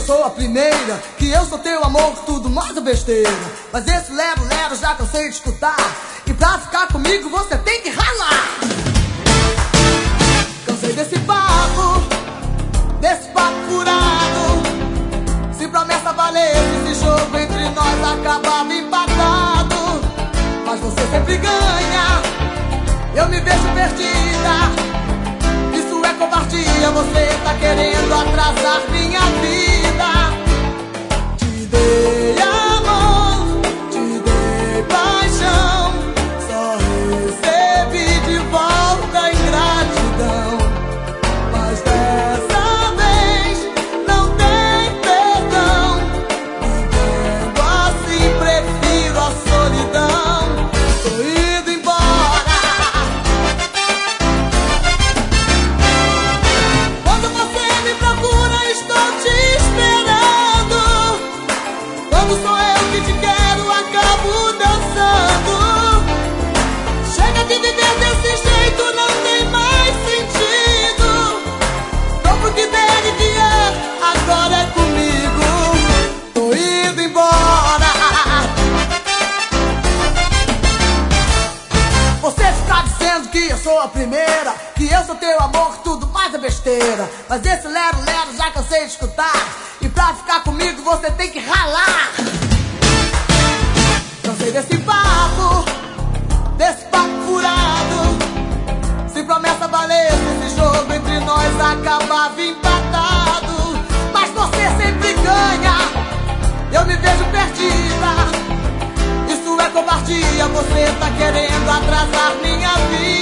sou a primeira, que eu sou teu amor, tudo mais é besteira. Mas esse lero-lero já cansei de escutar, e pra ficar comigo você tem que ralar. Cansei desse papo furado. Se promessa valesse, esse jogo entre nós acabava empatado. Mas você sempre ganha, eu me vejo perdida. Isso é covardia, você tá querendo atrasar minha vida. Te dei amor, te dei paixão, só recebi de volta ingratidão. Mas dessa vez não tem perdão. Vivendo assim prefiro a solidão. Tô indo embora. Quando você me procura, estou te esperando. Quando sou eu que te quero, acabo dançando. Chega de viver desse jeito, não tem mais sentido. Tô pro que der e vier, agora é comigo. Tô indo embora. Você fica dizendo que eu sou a primeira, que eu sou teu amor, tudo mais é besteira. Mas esse lero-lero já cansei de escutar, e pra ficar comigo você tem que ralar. Cansei desse papo furado. Se promessa valesse, esse jogo entre nós acabava empatado. Mas você sempre ganha, eu me vejo perdida. Isso é covardia, você tá querendo atrasar minha vida.